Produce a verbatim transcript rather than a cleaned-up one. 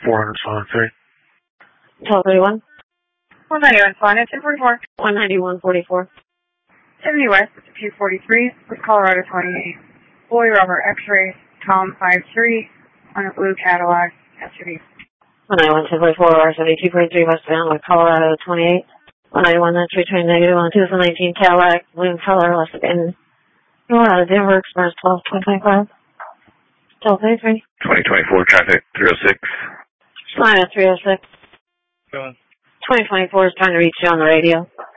four hundred Sonic three. twelve thirty-one. one ninety-one Sonic, ten forty-four. one ninety-one forty-four. seventy West, two forty-three, with Colorado twenty-eight. Boy Robert X-ray, Tom five three, on a blue Cadillac S U V. one ninety-one ten forty-four, R seventy-two forty-three, westbound with Colorado twenty-eight. one ninety-one three twenty negative on two thousand nineteen Cadillac, blue color, less than Colorado, Denver Express twelve twenty-five. twelve thirty-three. twenty twenty-four traffic, three oh six. Line at three oh six. Go on. twenty twenty-four is trying to reach you on the radio.